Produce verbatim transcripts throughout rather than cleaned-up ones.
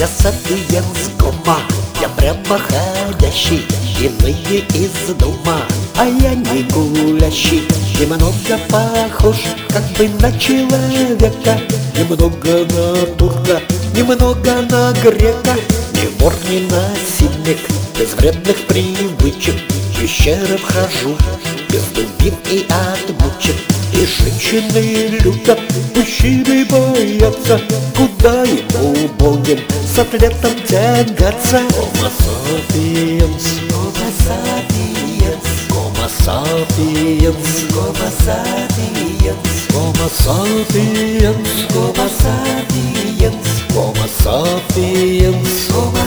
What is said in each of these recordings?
Я сапиенс гома, я прямо ходящий, иные из дома, а я не гулящий. Немного похож как бы на человека, немного на турка, немного на грека. Не вор, не насильник, без вредных привычек, пещеры вхожу, без дубин и отмычек. И женщины любят, мужчины боятся, куда ему будем с атлетом тягаться? Homo sapiens, Homo sapiens, Homo sapiens, Homo sapiens, Homo sapiens, Homo sapiens, Homo sapiens, Homo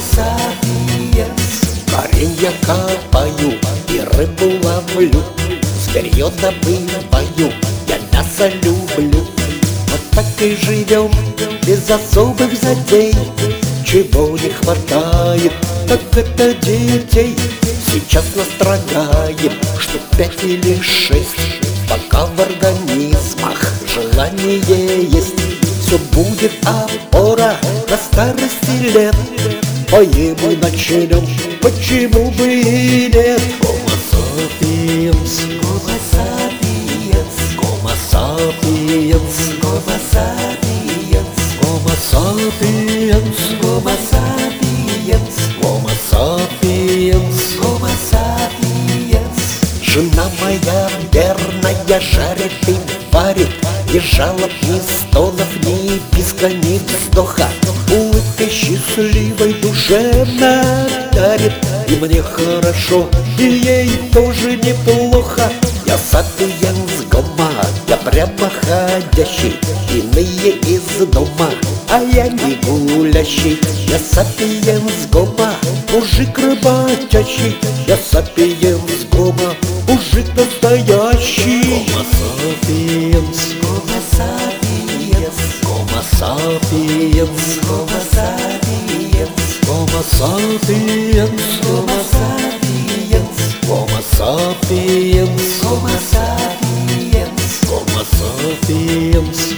sapiens. Корень я копаю и рыбу ловлю, зверье добываю, я мясо люблю. Вот так и живем, без особых затей. Чего не хватает, так это детей. Сейчас настрогаем, что пять или шесть, пока в организмах желание есть. Все будет опора на старости лет. Поем и начнем, почему бы и нет? Homo sapiens, Homo sapiens, Homo sapiens, Homo sapiens, Homo sapiens, Homo sapiens, Homo sapiens, Homo sapiens. Жена моя верная жарит и варит, ни жалоб, ни стонов, ни писка, ни вздоха. Улыбкой счастливой душе надарит, и мне хорошо, и ей тоже неплохо. Я сапиенс гома, я прямо ходящий, иные из дома, а я не гулящий. Я сапиенс гома, мужик работящий, я сапиенс гома, мужик настоящий. Homo sapiens, Homo sapiens, Homo sapiens, Homo sapiens, Homo sapiens, Homo sapiens, Homo sapiens, Homo sapiens, Homo sapiens.